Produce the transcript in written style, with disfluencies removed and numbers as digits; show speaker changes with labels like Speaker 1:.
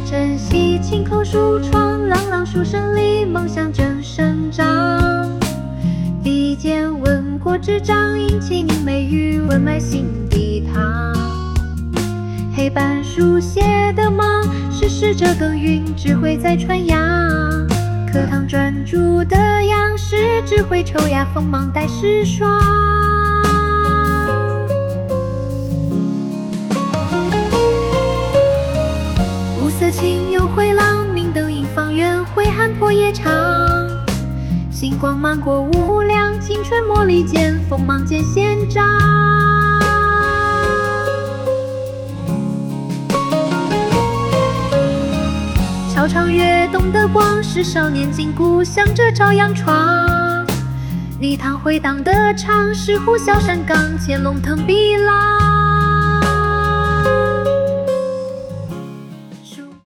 Speaker 1: 晨曦轻叩书窗，朗朗书声里梦想正生长。笔尖闻过纸张，引起明媚语文脉心底淌。黑板书写的忙，是使者耕耘，智慧在传扬。课堂专注的样式，智慧抽芽，锋芒带时霜。五色清幽回廊，明灯映方圆，挥汗破夜长。星光漫过无量，青春磨砺间，锋芒渐显彰。敲唱跃动的光，是少年进故乡这朝阳窗。礼堂回荡的唱，是呼啸山岗，乾隆腾碧浪。